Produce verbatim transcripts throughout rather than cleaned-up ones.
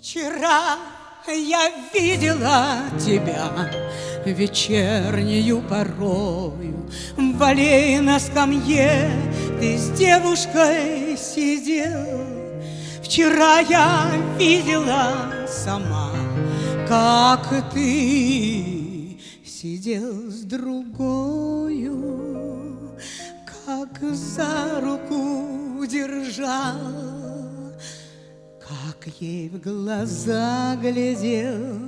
Вчера я видела тебя вечернюю порою. В аллее на скамье ты с девушкой сидел. Вчера я видела сама, как ты сидел с другою, как за руку держал, как ей в глаза глядел.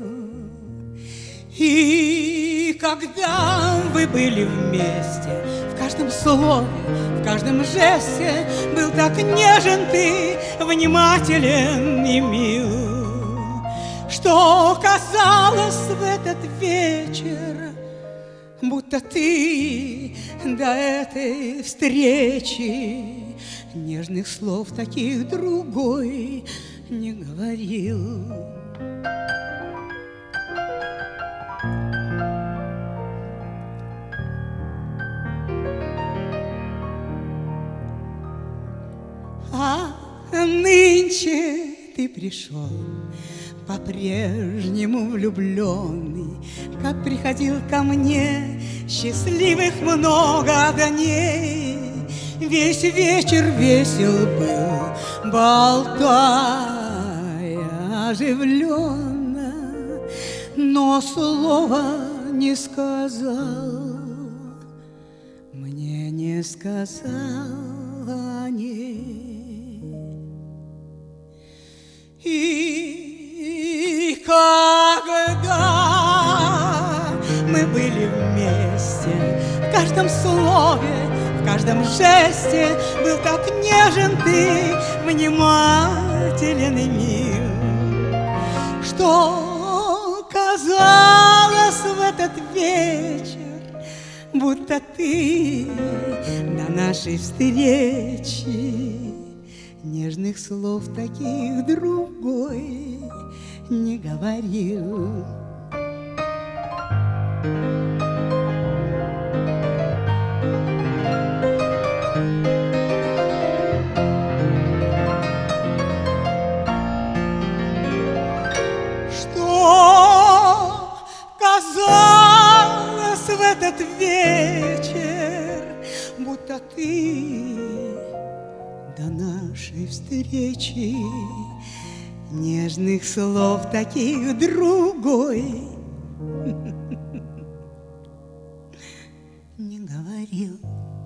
И когда вы были вместе, в каждом слове, в каждом жесте был так нежен ты, внимателен и мил, что казалось в этот вечер, будто ты до этой встречи нежных слов таких другой не говорил. А нынче ты пришел по-прежнему влюбленный, как приходил ко мне счастливых много дней. Весь вечер весел был, болтая оживленно, но слова не сказал, мне не сказал о ней. И когда мы были вместе, в каждом слове, в каждом жесте был так нежен ты, внимателен и мил, что казалось в этот вечер, будто ты до нашей встречи нежных слов таких другой не говорил. Что казалось в этот вечер, будто ты до нашей встречи нежных слов таких другой не говорил.